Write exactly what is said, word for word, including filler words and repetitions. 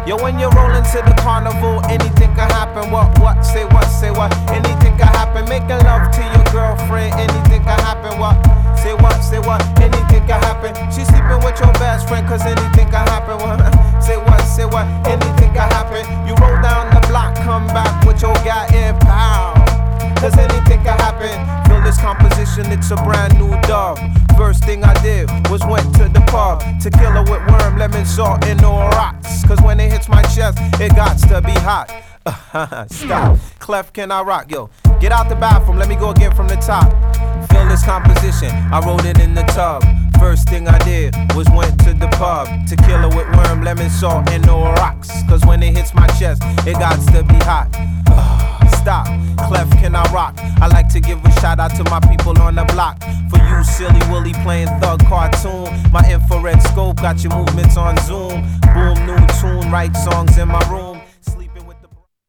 Yo, when you're rolling to the carnival, anything can happen. What, what, say what, say what, anything can happen. Making love to your girlfriend, anything can happen. What, say what, say what, anything can happen. She's sleeping with your best friend, cause anything can happen. What, say what, say what, anything can happen. You roll down the block, come back with your guy in power. Cause anything can happen. Feel this composition, it's a brand new dub. First thing I did was went to the pub. Tequila with worm, lemon, salt, and no rocks. Cause when it hits my chest, it got to be hot. Stop. Clef, can I rock? Yo, get out the bathroom, let me go again from the top. Feel this composition, I wrote it in the tub. First thing I did was went to the pub. Tequila with worm, lemon, salt, and no rocks. Cause when it hits my chest, it got to be hot. Stop. Clef, can I rock? I like to give a shout out to my people on the block. For you, silly Willie playing thug cartoon. My infrared scope got your movements on Zoom. Boom, new tune, write songs in my room.